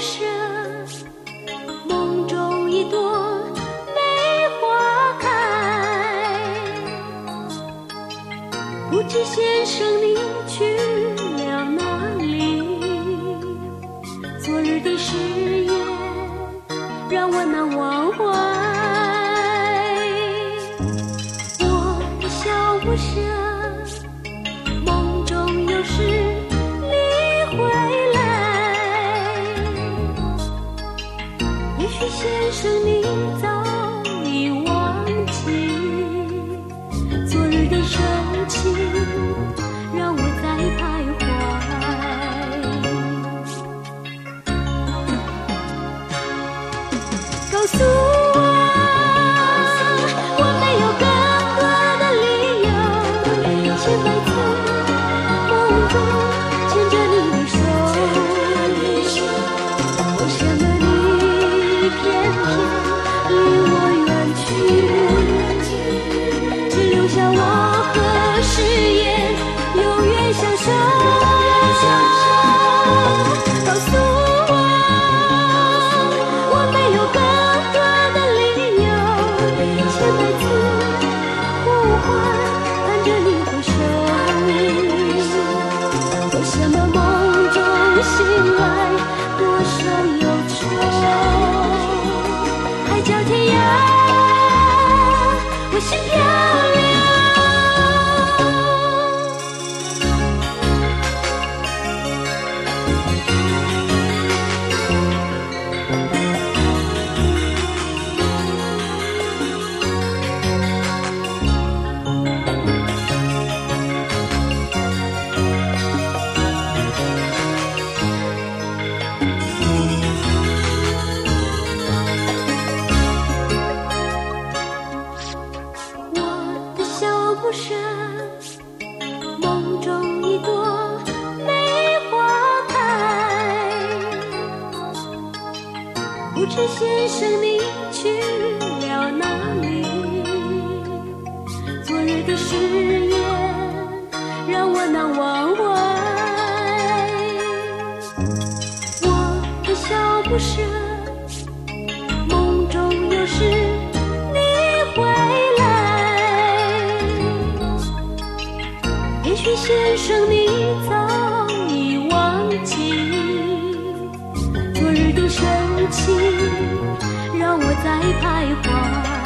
舍，梦中一朵梅花开，不知先生你去了哪里，昨日的誓言让我难忘怀，我的小不舍，梦中有时你回来，也许先生你早已忘记，昨日的深情让我在徘徊，告诉我，我没有更多的理由，千百次梦中牵着你的手，为什么你偏偏离我远去，只留下我和誓言永远相守，告诉我，我没有更千百次呼唤，盼着你回首，为什么梦中醒来多少忧愁？海角天涯，我心漂流。不舍，梦中一朵梅花开，不知先生你去了哪里，昨日的誓言让我难忘怀，我的小不舍，梦中有时你回来，也许先生你早已忘记，昨日的深情让我在徘徊，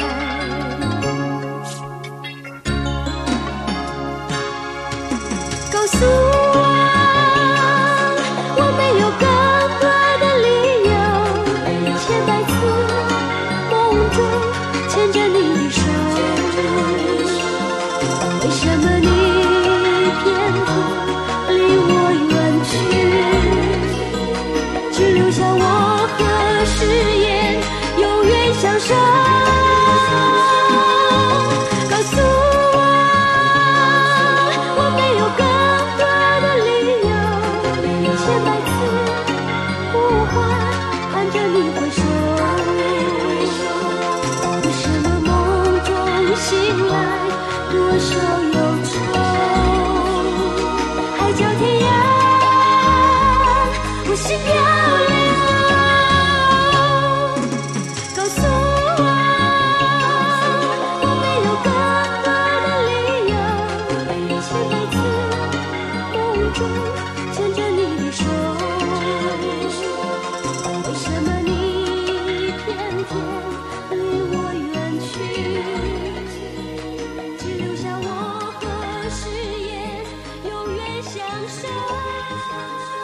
告诉我，我没有更多的理由，千百次梦中牵着你的手，为什么你偏偏离我远去，只留下我和誓言永远相守，告诉我，我没有更多的理由，千百次呼唤盼着你回首，为什么梦中醒来多少忧愁？海角天涯，我心漂流。告诉我，我没有更多的理由，千百次梦中牵着你的手，为什么你偏偏离我远去，只留下我和誓言永远相守。